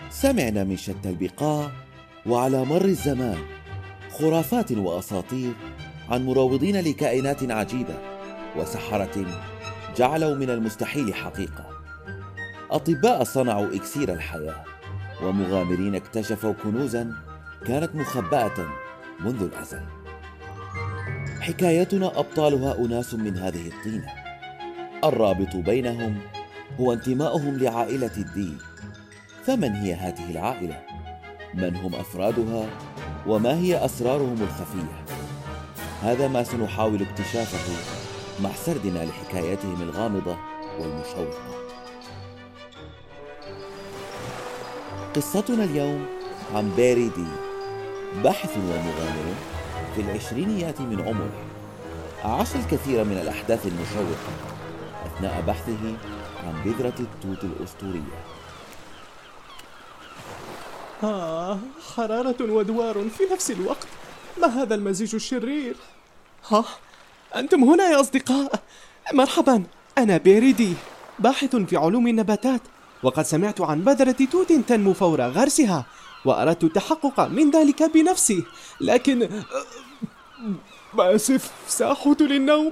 سمعنا من شتى البقاع وعلى مر الزمان خرافات وأساطير عن مروضين لكائنات عجيبة وسحرة جعلوا من المستحيل حقيقة. أطباء صنعوا إكسير الحياة، ومغامرين اكتشفوا كنوزا كانت مخبأة منذ الأزل. حكايتنا أبطالها أناس من هذه الطينة، الرابط بينهم هو انتمائهم لعائلة الدين. فمن هي هذه العائلة؟ من هم أفرادها؟ وما هي أسرارهم الخفية؟ هذا ما سنحاول اكتشافه مع سردنا لحكاياتهم الغامضة والمشوقة. قصتنا اليوم عن بيري دي، باحث ومغامر في العشرينيات من عمره. عاش الكثير من الأحداث المشوقة أثناء بحثه عن بذرة التوت الأسطورية. حرارة ودوار في نفس الوقت، ما هذا المزيج الشرير؟ أنتم هنا يا أصدقاء، مرحبا. أنا بيري دي، باحث في علوم النباتات، وقد سمعت عن بذرة توت تنمو فور غرسها، وأردت التحقق من ذلك بنفسي، لكن آسف، سأحوت للنوم.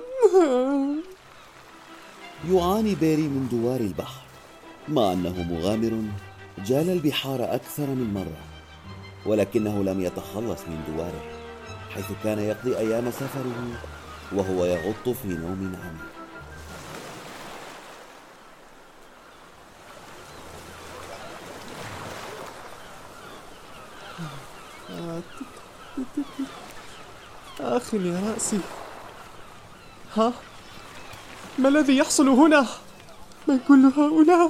يعاني بيري من دوار البحر، مع أنه مغامر جال البحار أكثر من مرة، ولكنه لم يتخلص من دواره، حيث كان يقضي أيام سفره وهو يغط في نوم عميق. يا رأسي، ما الذي يحصل هنا؟ من كل هؤلاء؟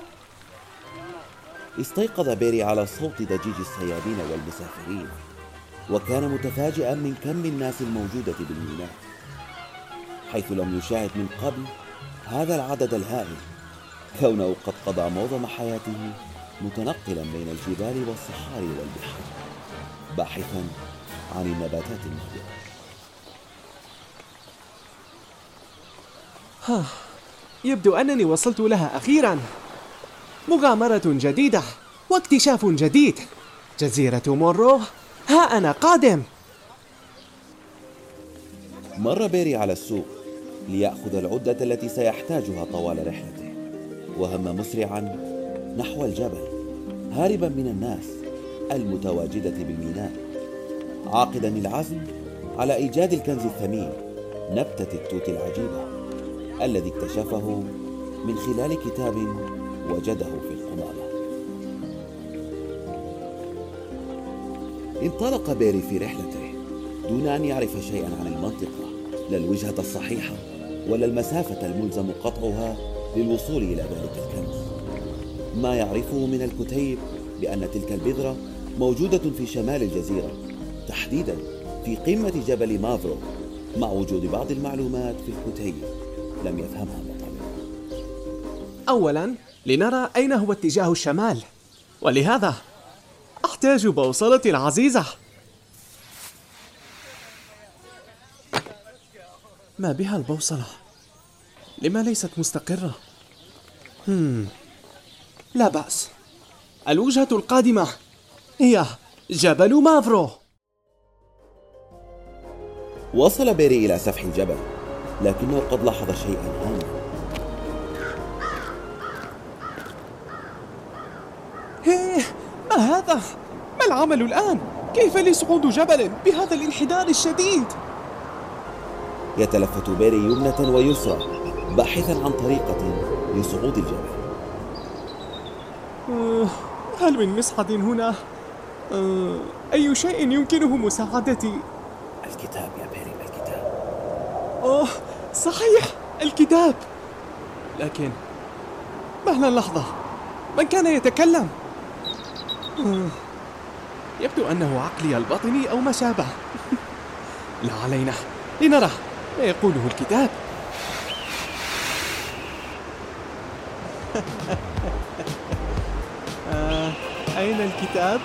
استيقظ بيري على صوت ضجيج الصيادين والمسافرين، وكان متفاجئا من كم الناس الموجودة بالميناء، حيث لم يشاهد من قبل هذا العدد الهائل، كونه قد قضى معظم حياته متنقلا بين الجبال والصحاري والبحار، باحثا عن النباتات النادرة. يبدو أنني وصلت لها أخيرا. مغامرة جديدة واكتشاف جديد. جزيرة مورو، ها أنا قادم. مر بيري على السوق ليأخذ العدة التي سيحتاجها طوال رحلته، وهم مسرعا نحو الجبل، هاربا من الناس المتواجدة بالميناء، عاقدا العزم على إيجاد الكنز الثمين، نبتة التوت العجيبة الذي اكتشفه من خلال كتاب وجده في القمامة. انطلق بيري في رحلته دون أن يعرف شيئا عن المنطقة، لا الوجهة الصحيحة ولا المسافة الملزم قطعها للوصول إلى ذلك الكنز. ما يعرفه من الكتيب بأن تلك البذرة موجودة في شمال الجزيرة، تحديدا في قمة جبل مافرو، مع وجود بعض المعلومات في الكتيب لم يفهمها بطل. أولا لنرى أين هو اتجاه الشمال، ولهذا أحتاج بوصلتي العزيزة. ما بها البوصلة؟ لما ليست مستقرة؟ لا بأس، الوجهة القادمة هي جبل مافرو. وصل بيري إلى سفح الجبل، لكنه قد لاحظ شيئا هاما. ما هذا؟ ما العمل الآن؟ كيف لي صعود جبل بهذا الانحدار الشديد؟ يتلفت بيري يمنة ويسرى باحثا عن طريقة لصعود الجبل. هل من مسحة هنا؟ أي شيء يمكنه مساعدتي؟ الكتاب يا بيري، الكتاب. صحيح، الكتاب. لكن مهلا لحظة، من كان يتكلم؟ يبدو أنه عقلي الباطني أو ما شابه. لا علينا، لنرى ما يقوله الكتاب. أين الكتاب؟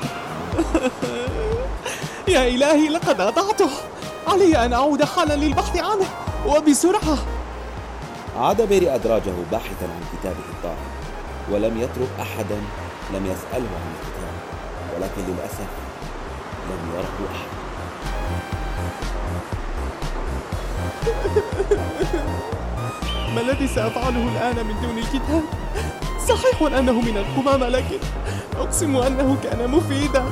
يا إلهي، لقد أضعته. علي أن أعود حالا للبحث عنه وبسرعة. عاد بيري أدراجه باحثا عن كتابه الضائع، ولم يترك أحدا لم يسأله عن الكتاب، ولكن للأسف لم يره أحد. ما الذي سأفعله الآن من دون الكتاب؟ صحيح أنه من القمامة، لكن أقسم أنه كان مفيدا.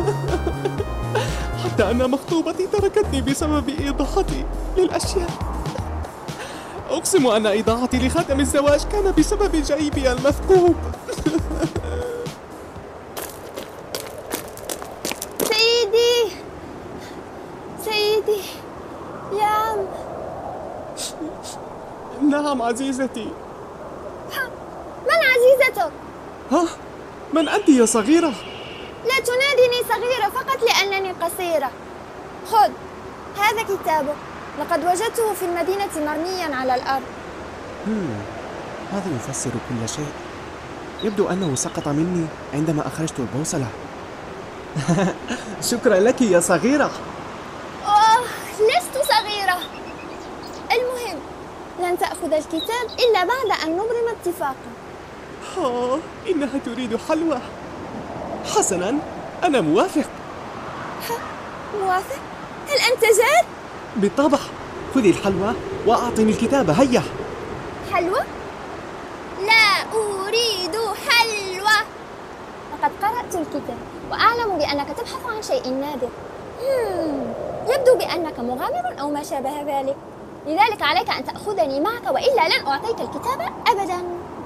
حتى أن مخطوبتي تركتني بسبب إيضاحتي للأشياء. أقسم أن إيضاحتي لخاتم الزواج كان بسبب جيبي المثقوب. سيدي يا عم. نعم عزيزتي. من عزيزتك؟ ها؟ من أنت يا صغيرة؟ لا تناديني صغيرة فقط لأنني قصيرة. خذ هذا كتابك، لقد وجدته في المدينة مرميا على الأرض. هذا يفسر كل شيء. يبدو أنه سقط مني عندما أخرجت البوصلة. شكرا لك يا صغيرة. لست صغيرة. المهم لن تأخذ الكتاب إلا بعد أن نبرم اتفاقا. إنها تريد حلوى. حسنا، أنا موافق. موافق؟ هل أنت جاد؟ بالطبع. خذي الحلوى وأعطني الكتاب. هيا. حلوى؟ لا أريد حلوى. لقد قرأت الكتاب وأعلم بأنك تبحث عن شيء نادر. يبدو بأنك مغامر أو ما شابه ذلك، لذلك عليك أن تأخذني معك وإلا لن أعطيك الكتاب أبدا.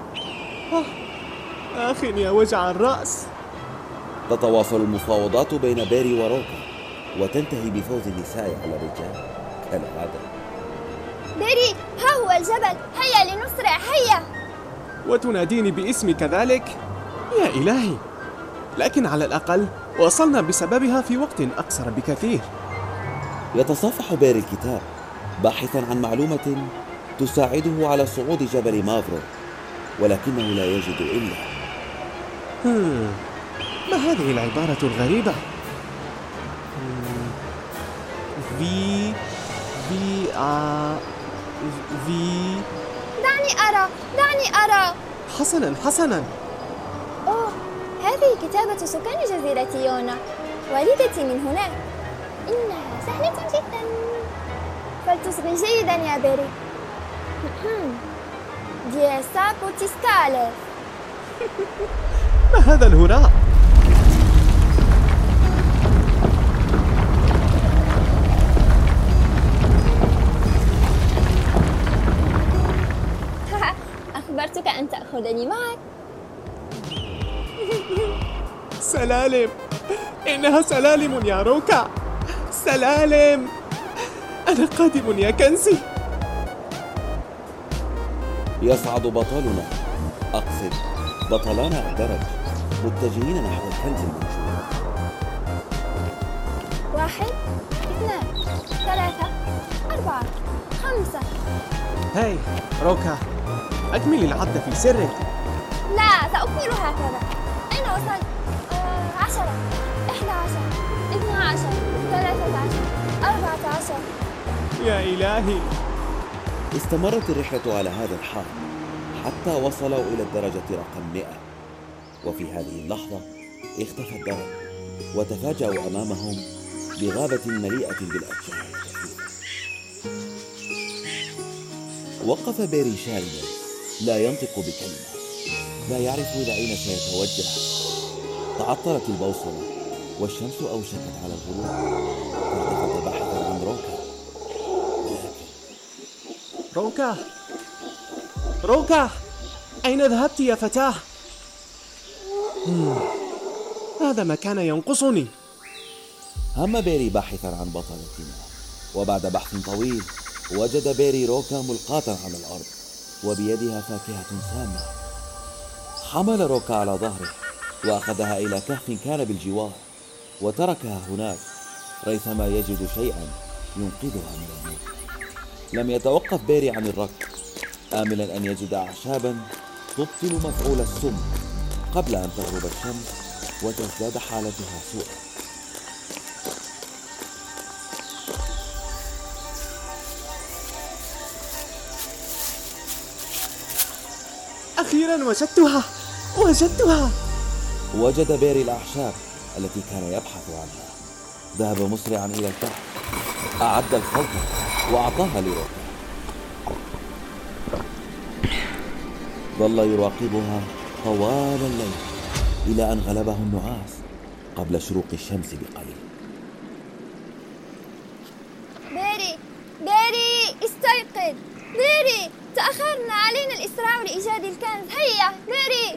يا وجع الرأس. تتواصل المفاوضات بين بيري وروكا، وتنتهي بفوز النساء على الرجال كالعادة. بيري، ها هو الجبل، هيا لنسرع، هيا. وتناديني باسمي كذلك؟ يا إلهي، لكن على الأقل وصلنا بسببها في وقت أقصر بكثير. يتصفح بيري الكتاب باحثا عن معلومة تساعده على صعود جبل مافرو، ولكنه لا يجد إلا ما هذه العبارة الغريبة؟ في دعني أرى. حسنا. هذه كتابة سكان جزيرة يونا. والدتي من هناك. إنها سهلة جدا. فلتصغي جيدا يا بيري. ديسا بوتيسكالي. ما هذا الهراء؟ أخبرتك أن تأخذني معك. سلالم، إنها سلالم يا روكا. سلالم. أنا قادم يا كنزي. يصعد بطلنا، أقصد بطلانا الدرج، متجهين نحو الكنز المنشور. 1 2 3 4 5. هاي روكا، أكمل العد في سرك. لا، سأكمل هكذا. أين وصلت؟ 10 11 12 13 14. يا إلهي. استمرت الرحلة على هذا الحال حتى وصلوا إلى الدرجة رقم 100، وفي هذه اللحظة اختفى الدرج، وتفاجأوا أمامهم بغابة مليئة بالأشجار الكثيفة. وقف بيري شاردا لا ينطق بكلمة، لا يعرف إلى أين سيتوجه. تعطلت البوصلة والشمس أوشكت على الغروب، فالتفت باحثا عن روكا. روكا، أين ذهبت يا فتاة؟ هذا ما كان ينقصني. هم بيري باحثا عن بطلتنا، وبعد بحث طويل وجد بيري روكا ملقاة على الأرض وبيدها فاكهة سامة. حمل روكا على ظهره وأخذها إلى كهف كان بالجوار، وتركها هناك ريثما يجد شيئا ينقذها من الموت. لم يتوقف بيري عن الركض، آملا أن يجد أعشابا تبطل مفعول السم قبل أن تغرب الشمس وتزداد حالتها سوءا. أخيرا وجدتها. وجد بيري الأعشاب التي كان يبحث عنها. ذهب مسرعا إلى الكهف، أعد الخلطة وأعطاها لروكا. ظل يراقبها طوال الليل إلى أن غلبه النعاس قبل شروق الشمس بقليل. بيري استيقظ. بيري تأخرنا، علينا الإسراع لإيجاد الكنز. هيا بيري.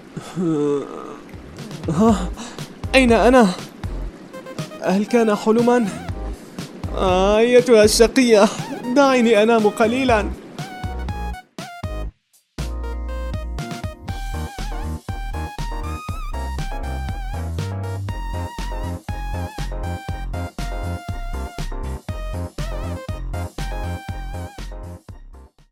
أين أنا؟ هل كان حلما؟ أيتها الشقية، دعيني أنام قليلا.